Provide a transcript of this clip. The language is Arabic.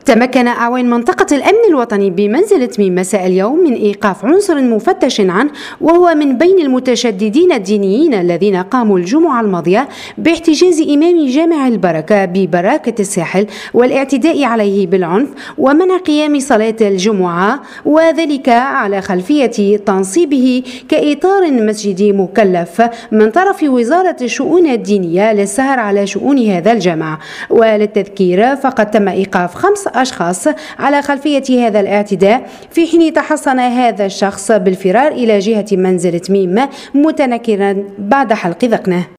تمكن أعوان منطقة الأمن الوطني بمنزلة تميم مساء اليوم من إيقاف عنصر مفتش عنه، وهو من بين المتشددين الدينيين الذين قاموا الجمعة الماضية باحتجاز إمام جامع البركة ببراكة الساحل والاعتداء عليه بالعنف ومنع قيام صلاة الجمعة، وذلك على خلفية تنصيبه كإطار مسجدي مكلف من طرف وزارة الشؤون الدينية للسهر على شؤون هذا الجامع. وللتذكير فقد تم إيقاف 5 أشخاص على خلفية هذا الاعتداء، في حين تحصن هذا الشخص بالفرار إلى جهة منزل تميم متنكرا بعد حلق ذقنه.